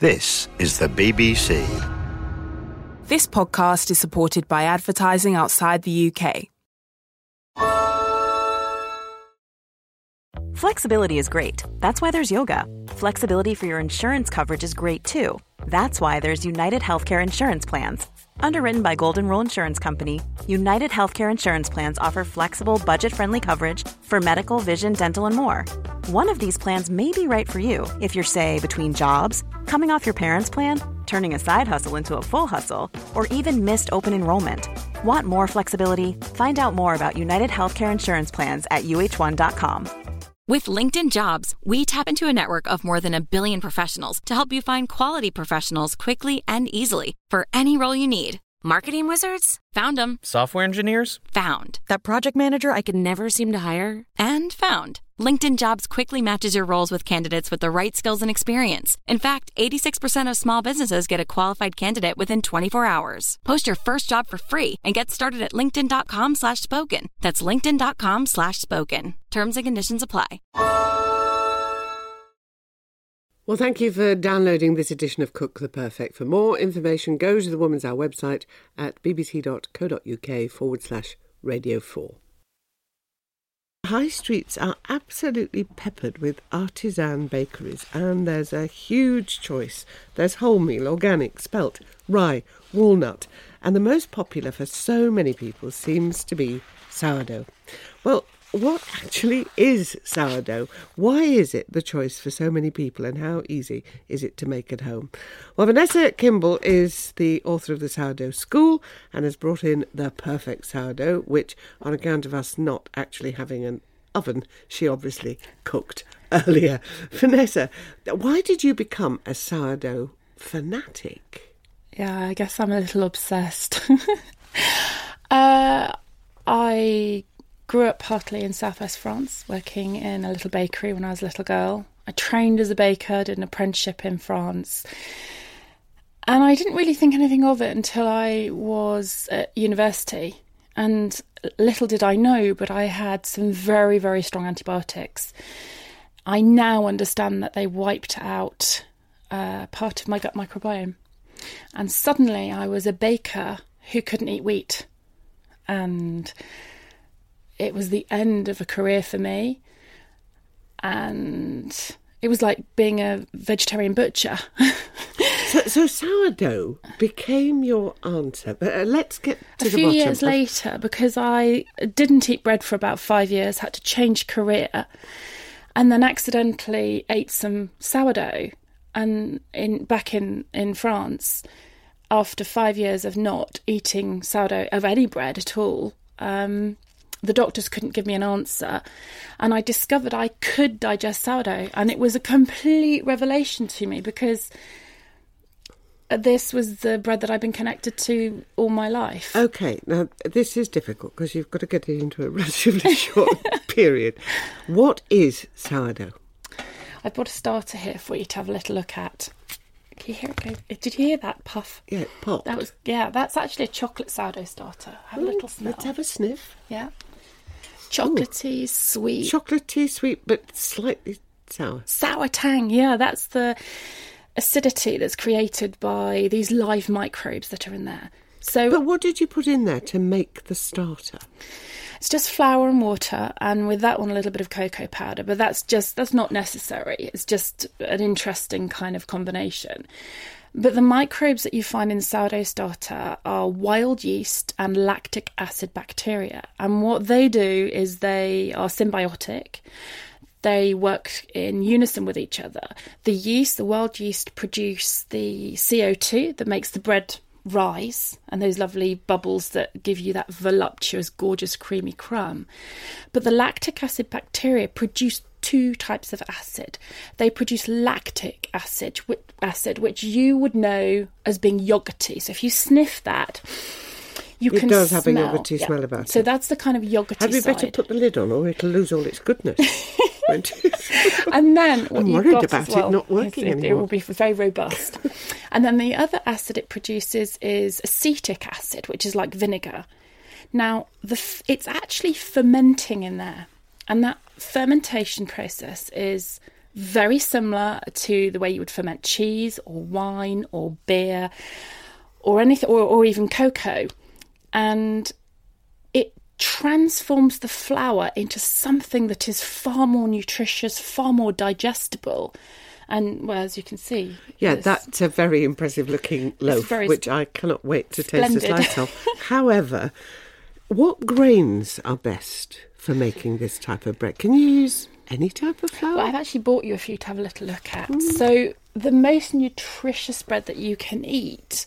This is the BBC. This podcast is supported by advertising outside the UK. Flexibility is great. That's why there's yoga. Flexibility for your insurance coverage is great too. That's why there's United Healthcare Insurance Plans. Underwritten by Golden Rule Insurance Company, United Healthcare Insurance Plans offer flexible, budget-friendly coverage for medical, vision, dental, and more. One of these plans may be right for you if you're, say, between jobs, coming off your parents' plan, turning a side hustle into a full hustle, or even missed open enrollment. Want more flexibility? Find out more about United Healthcare Insurance Plans at uh1.com. With LinkedIn Jobs, we tap into a network of more than 1 billion professionals to help you find quality professionals quickly and easily for any role you need. Marketing wizards? Found them. Software engineers? Found. That project manager I could never seem to hire? And found. LinkedIn Jobs quickly matches your roles with candidates with the right skills and experience. In fact, 86% of small businesses get a qualified candidate within 24 hours. Post your first job for free and get started at linkedin.com/spoken. That's linkedin.com/spoken. Terms and conditions apply. Well, thank you for downloading this edition of Cook the Perfect. For more information, go to the Woman's Hour website at bbc.co.uk/Radio 4. High streets are absolutely peppered with artisan bakeries, and there's a huge choice. There's wholemeal, organic, spelt, rye, walnut, and the most popular for so many people seems to be sourdough. Well, what actually is sourdough? Why is it the choice for so many people, and how easy is it to make at home? Well, Vanessa Kimball is the author of The Sourdough School and has brought in the perfect sourdough, which, on account of us not actually having an oven, she obviously cooked earlier. Vanessa, why did you become a sourdough fanatic? Yeah, I guess I'm a little obsessed. I grew up partly in southwest France, working in a little bakery when I was a little girl. I trained as a baker, did an apprenticeship in France. And I didn't really think anything of it until I was at university. And little did I know, but I had some very, very strong antibiotics. I now understand that they wiped out part of my gut microbiome. And suddenly I was a baker who couldn't eat wheat. And it was the end of a career for me, and it was like being a vegetarian butcher. So sourdough became your answer, but let's get to the bottom. A few years later, because I didn't eat bread for about 5 years, had to change career, and then accidentally ate some sourdough, and back in France, after 5 years of not eating sourdough of any bread at all, the doctors couldn't give me an answer, and I discovered I could digest sourdough, and it was a complete revelation to me because this was the bread that I've been connected to all my life. OK, now this is difficult because you've got to get it into a relatively short period. What is sourdough? I've brought a starter here for you to have a little look at. Can you hear it go? Did you hear that puff? Yeah, it popped. That's actually a chocolate sourdough starter. Have a little smell. Let's have a sniff. Yeah. Chocolatey, sweet. Chocolatey, sweet, but slightly sour. Sour tang, yeah. That's the acidity that's created by these live microbes that are in there. But what did you put in there to make the starter? It's just flour and water, and with that one a little bit of cocoa powder, but that's not necessary. It's just an interesting kind of combination. But the microbes that you find in sourdough starter are wild yeast and lactic acid bacteria. And what they do is they are symbiotic. They work in unison with each other. The wild yeast produce the CO2 that makes the bread rise, and those lovely bubbles that give you that voluptuous, gorgeous, creamy crumb. But the lactic acid bacteria produce two types of acid. They produce lactic acid, which you would know as being yogurty. So if you sniff that, it does have a yogurty smell about it. So that's the kind of yogurty Had we side. better put the lid on, or it'll lose all its goodness? And then what I'm you've worried got about as well, it not working anymore. It will be very robust. And then the other acid it produces is acetic acid, which is like vinegar. Now, it's actually fermenting in there. And that fermentation process is very similar to the way you would ferment cheese or wine or beer or anything, or even cocoa. And it transforms the flour into something that is far more nutritious, far more digestible. And, well, as you can see... Yeah, that's a very impressive looking loaf, which I cannot wait to taste a slice of. However, what grains are best for making this type of bread? Can you use any type of flour? Well, I've actually bought you a few to have a little look at. So the most nutritious bread that you can eat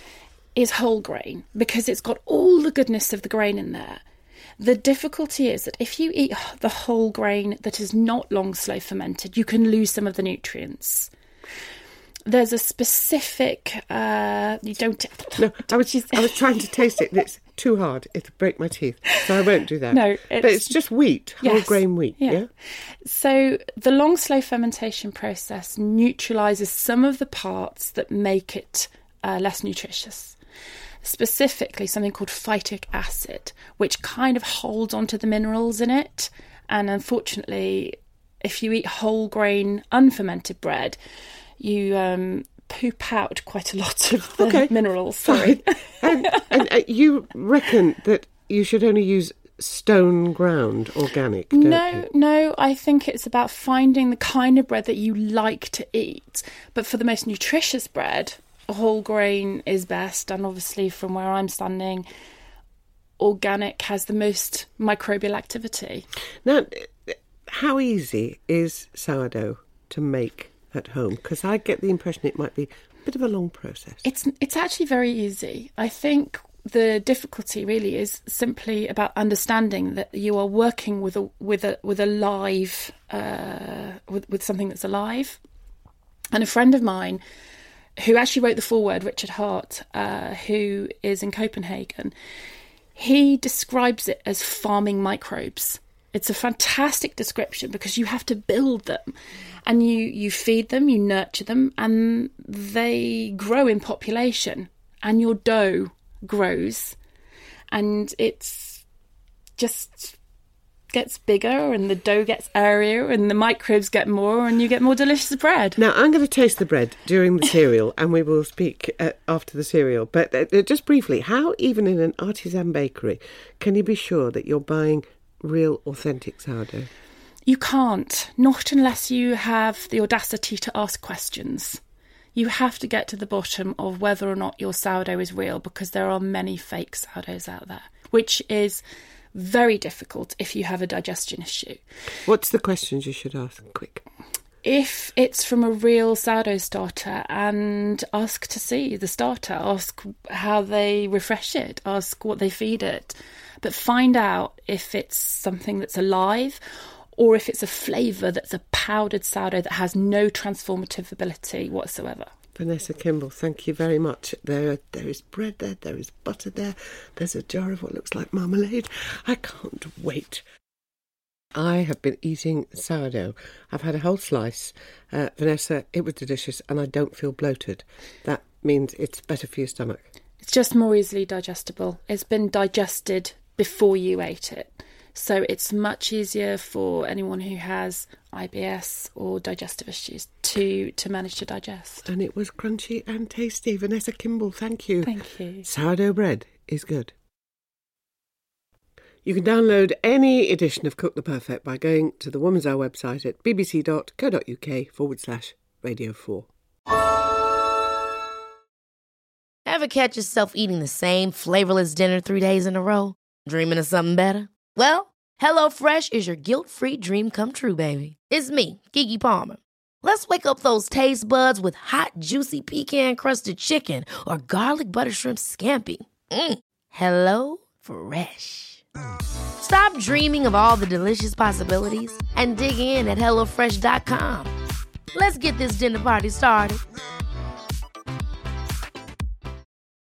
is whole grain, because it's got all the goodness of the grain in there. The difficulty is that if you eat the whole grain that is not long slow fermented, you can lose some of the nutrients. There's a specific you don't. No, I was trying to taste it, and it's too hard. It'll break my teeth, so I won't do that. No, but it's just wheat, whole grain wheat. Yeah. So the long slow fermentation process neutralises some of the parts that make it less nutritious. Specifically something called phytic acid, which kind of holds onto the minerals in it. And unfortunately, if you eat whole grain unfermented bread, you poop out quite a lot of the minerals. Sorry. and you reckon that you should only use stone ground organic, don't you? No, I think it's about finding the kind of bread that you like to eat. But for the most nutritious bread, whole grain is best, and obviously from where I'm standing, organic has the most microbial activity. Now, how easy is sourdough to make at home? Because I get the impression it might be a bit of a long process. It's actually very easy. I think the difficulty really is simply about understanding that you are working with a live with something that's alive. And a friend of mine, who actually wrote the foreword, Richard Hart, who is in Copenhagen, he describes it as farming microbes. It's a fantastic description because you have to build them, and you feed them, you nurture them, and they grow in population, and your dough grows, and it's just gets bigger, and the dough gets airier, and the microbes get more, and you get more delicious bread. Now, I'm going to taste the bread during the cereal, and we will speak after the cereal. But just briefly, how, even in an artisan bakery, can you be sure that you're buying real, authentic sourdough? You can't, not unless you have the audacity to ask questions. You have to get to the bottom of whether or not your sourdough is real, because there are many fake sourdoughs out there, which is very difficult if you have a digestion issue. What's the questions you should ask? Quick. If it's from a real sourdough starter, and ask to see the starter, ask how they refresh it, ask what they feed it, but find out if it's something that's alive or if it's a flavour that's a powdered sourdough that has no transformative ability whatsoever. Vanessa Kimball, thank you very much. There is bread there, there is butter there, there's a jar of what looks like marmalade. I can't wait. I have been eating sourdough. I've had a whole slice. Vanessa, it was delicious, and I don't feel bloated. That means it's better for your stomach. It's just more easily digestible. It's been digested before you ate it. So it's much easier for anyone who has IBS or digestive issues to manage to digest. And it was crunchy and tasty. Vanessa Kimball, thank you. Thank you. Sourdough bread is good. You can download any edition of Cook the Perfect by going to the Woman's Hour website at bbc.co.uk/Radio 4. Ever catch yourself eating the same flavourless dinner 3 days in a row? Dreaming of something better? Well, HelloFresh is your guilt-free dream come true, baby. It's me, Keke Palmer. Let's wake up those taste buds with hot, juicy pecan-crusted chicken or garlic butter shrimp scampi. HelloFresh. Stop dreaming of all the delicious possibilities and dig in at HelloFresh.com. Let's get this dinner party started.